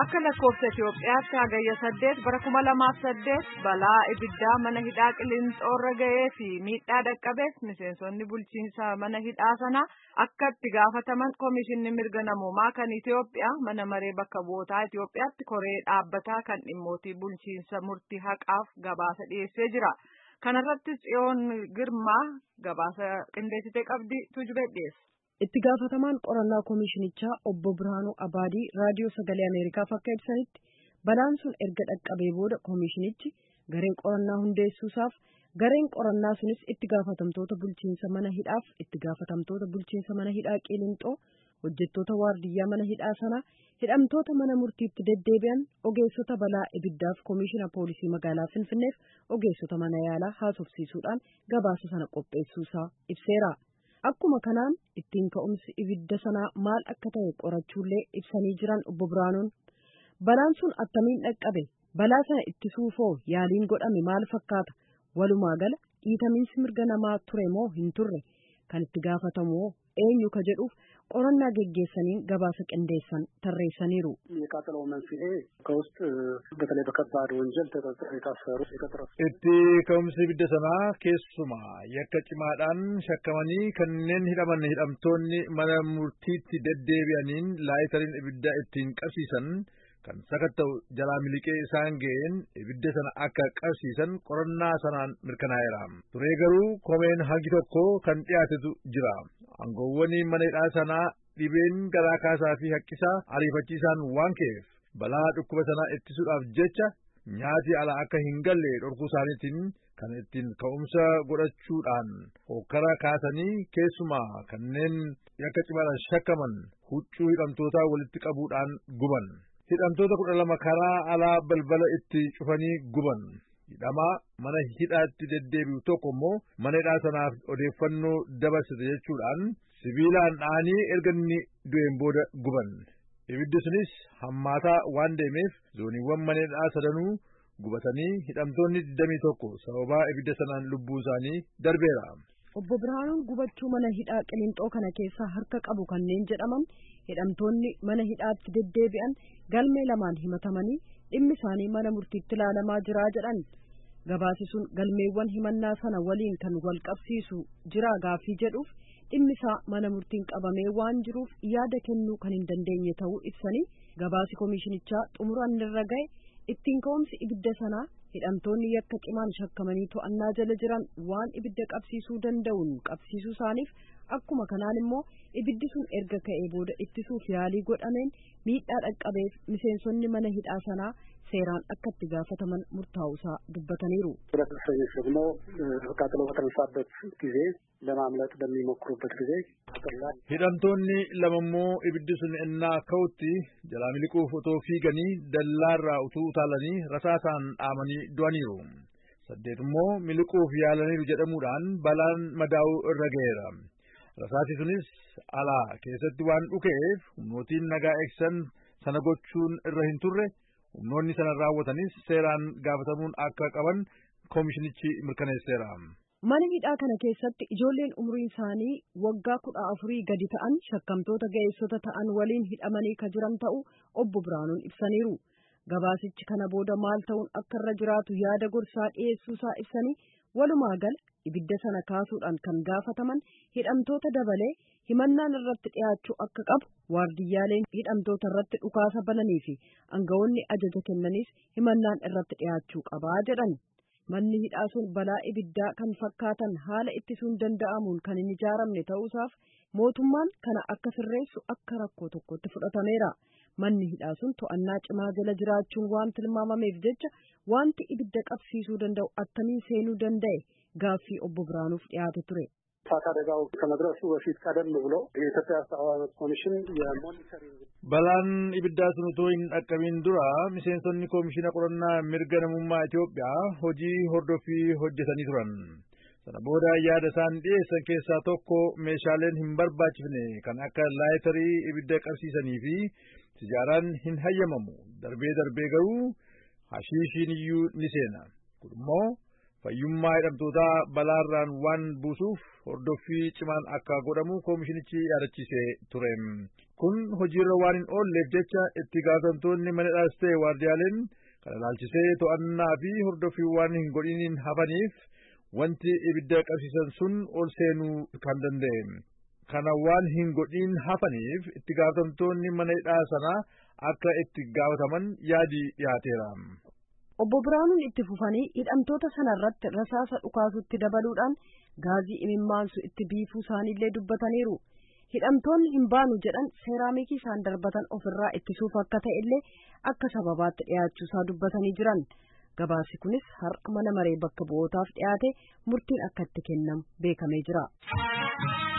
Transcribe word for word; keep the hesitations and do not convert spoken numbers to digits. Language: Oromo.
Akka lakkoofsa Itoophiyaatti hagayya saddeet bara kuma lamaaf saddeet balaa ibiddaa mana hidhaa Qilinxoorra ga'ee fi miidhaa dhaqqabeef miseensonni bulchiinsa mana hidhaa sana akka itti gaafataman Komishinni Mirga Namoomaa kan Itoophiyaa mana maree bakka bu'ootaa Itoophiyaatti koree dhaabbataa kan dhimmootii bulchiinsa murtii haqaaf gabaasa dhiyeessee jira. Kana irratti Tsiyoon Girmaa gabaasa qindeessitee qabdi tujubee dhiyeessa. Itti gaafatamaan qorannaa komishinichaa obbo Birhaanuu Abaadii raadiyoo sagalee Ameerikaaf akka ibsanitti balaan sun erga dhaqqabee booda komishinichi gareen qorannaa hundeessuusaaf gareen qorannaa sunis itti gaafatamtoota bulchiinsa mana hidhaaf itti gaafatamtoota bulchiinsa mana hidhaa Qilinxoo hojjettoota waardiyyaa mana hidhaa sanaa hidhamtoota mana murtiitti deddeebi'an ogeessota balaa ibiddaaf komishina poolisii magaalaa Finfinneef ogeessota mana yaalaa haasofsiisuudhaan gabaasa sana qopheessuusaa ibseera. Akkuma kanaan ittiin ka'umsi ibidda sanaa maal akka ta'e qorachuullee ibsanii jiran obbo Biraanuun balaan sun attamiin dhaqqabe balaa sana ittisuufoo yaaliin godhame maal fakkaata walumaa gala dhiitamiinsi mirga namaa ture moo hin turre kan itti gaafatamu eenyu ka jedhuuf qorannaa geggeessaniin gabaasa qindeessan tarreessaniiru. የቃጠለው መንስኤ ከውስጥ በተለይ በከባድ ወንጀል ተጠርጥረው የታሰሩ የቀጠሮ itti ka'umsi ibidda sanaa keessuma yakka cimaadhaan shakkamanii kanneen hidhaman hidhamtoonni mana murtiitti deddeebi'aniin laayitariin ibidda ittiin qabsiisan kan sakatta'u jalaa miliqee isaan ga'een ibidda sana akka qabsiisan qorannaa sanaan mirkanaa'eera. Turee garuu komeen hangi tokko kan dhiyaatetu jira. Aangoowwan mana hidhaa sanaa dhibeen garaa kaasaa fi haqqisaa ariifachiisaan waan ka'eef balaa dhukkuba sanaa ittisuudhaaf jecha nyaati alaa akka hin galle dhorkuu isaaniitiin kan ittiin ka'umsa godhachuudhaan hokkara kaasanii keessumaa kanneen yakka cimaadhaan shakkaman huccuu hidhamtootaa walitti qabuudhaan guban. Hidhamtoota kudha lama karaa alaa balbala itti cufanii guban. Hidhamaa mana hidhaatti deddeebi'u tokko immoo mana hidhaa sanaaf odeeffannoo dabarsite jechuudhaan sibiilaan dha'anii erga inni du'een booda guban. Ibiddi sunis hammaataa waan deemeef zooniiwwan mana hidhaa sadanuu gubatanii hidhamtoonni digdamii tokko sababaa ibidda sanaan lubbuu isaanii darbeera. Obbo Birhaanuun gubachuu mana hidhaa Qilinxoo kana keessaa harka qabu kanneen jedhaman hidhamtoonni mana hidhaatti deddeebi'an galmee lamaan himatamanii dhimmi isaanii mana murtiitti ilaalamaa jira jedhan. Gabaasi sun galmeewwan himannaa sana waliin kan wal qabsiisu jira gaaffii jedhuuf dhimmi isaa mana murtiin qabamee waan jiruuf yaada kennuu kan hin dandeenye ta'uu ibsanii gabaasi komishinichaa xumuraan irra ga'e ittiin ka'umsi ibidda sanaa hidhamtoonni yakka cimaan shakkamanii to'annaa jala jiran waan ibidda qabsiisuu danda'uun qabsiisuu isaaniif akkuma kanaan immoo ibiddi sun erga ka'ee booda ittisuuf yaalii godhameen miidhaa dhaqqabeef miseensonni mana hidhaa sanaa seeraan akka itti gaafataman murtaa'uusaa dubbataniiru. ደግሞ ቃጠሎ በተነሳበት ጊዜ ለማምለጥ በሚሞክሩበት ጊዜ hidhamtoonni lamammoo ibiddi sun ennaa ka'utti jalaa miliquuf otoo fiiganii dallaarraa utuu utaalanii rasaasaan dhaamanii du'aniiru. Saddeet immoo miliquuf yaalaniiru jedhamuudhaan balaan madaa'uu irra ga'eera. Rasaasi sunis alaa keessatti waan dhukeef humnootiin nagaa eegsisan sana gochuun irra hin turre humnoonni sana raawwatanis seeraan gaafatamuun akka qaban komishinichi mirkaneesseera. Mana hidhaa kana keessatti ijoolleen umriin isaanii waggaa kudha afurii gadi ta'an shakkamtoota ga'eessota ta'an waliin hidhamanii ka jiran ta'uu obbo Biraanuun ibsaniiru. Gabaasichi kana booda maal ta'uun akka irra jiraatu yaada gorsaa dhiyeessuusaa ibsanii walumaa gala ibidda sana kaasuudhaan kan gaafataman hidhamtoota dabalee himannaan irratti dhiyaachuu akka qabu waardiyyaaleen hidhamtoota irratti dhukaasa bananii fi aangawoonni ajaja kennanis himannaan irratti dhiyaachuu qabaa jedhan. Manni hidhaa sun balaa ibiddaa kan fakkaatan haala ittisuun danda'amuun kan hin ijaaramne ta'uusaaf mootummaan kana akka sirreessu akka rakkoo tokkotti fudhatameera. Manni hidhaa sun to'annaa cimaa jala jiraachuun waan tilmaamameef jecha wanti ibidda qabsiisuu danda'u attamiin seenuu danda'e gaaffii obbo Biraanuuf dhiyaate ture. እሳት አደጋው ከመድረሱ በፊት ቀደም ብሎ የኢትዮጵያ ሰብአዊ መብት ኮሚሽን የሞኒተሪንግ balaan ibiddaa sun utuu hin dhaqqabiin dura miseensonni koomishina qorannaa mirga namummaa Itoophiyaa hojii hordoffii hojjetanii turan. Sana booda yaada isaan dhiyeessan keessaa tokko meeshaaleen hin barbaachifne kan akka laayitarii ibidda qabsiisanii fi sijaaraan hin hayyamamu. Darbee darbee garuu hashiishiin iyyuu ni seena. Kun immoo fayyummaa hidhamtootaa balaarraan waan buusuuf hordoffii cimaan akka godhamu koomishinichi yaadachiisee ture. kun hojiirra waan hin oolleef jecha itti gaafatamtoonni mana hidhaas ta'e waardiyaaleen kana ilaalchisee to'annaa fi hordoffii waan hin godhiniin hafaniif wanti ibidda qabsiisan sun ol seenuu kan danda'e. Kana waan hin godhin hafaniif itti gaafatamtoonni mana hidhaa sanaa akka itti gaafataman yaadi dhiyaateera. Obbo Biraanuun itti fufanii hidhamtoota sanarratti rasaasa dhukaasutti dabaluudhaan gaazii imimmaansu itti biifuu isaaniillee dubbataniiru. Hidhamtoonni hin baanu jedhan seeraamikii isaan darbatan ofirraa ittisuuf akka ta'e illee akka sababaatti dhiyaachuusaa dubbatanii jiran. Gabaasi kunis har'a mana maree bakka bu'ootaaf dhiyaate murtiin akka itti kennamu beekamee jira.